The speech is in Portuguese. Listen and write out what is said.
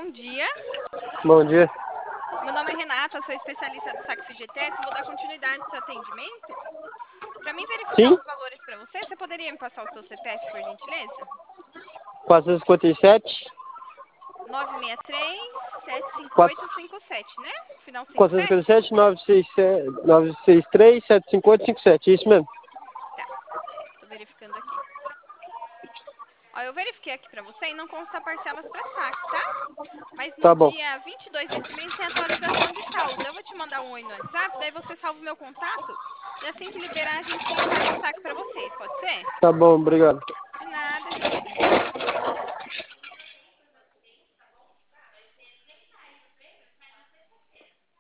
bom dia. Bom dia. Meu nome é Renata, sou especialista do Saque FGTS e vou dar continuidade ao seu atendimento. Para mim verificar Sim? os valores para você, você poderia me passar o seu CPF, por gentileza? 457, 963-75857, né? Final 57? 457, 963, 75857. Isso mesmo. Tá, tô verificando aqui. Ó, eu verifiquei aqui para você e não consta parcelas para saque, tá? Mas no Tá bom. dia 22 desse mês tem atualização de saldo. Eu vou te mandar um oi no WhatsApp, daí você salva o meu contato e assim que liberar a gente faz o saque para vocês, pode ser? Tá bom, obrigado. De nada, disponha.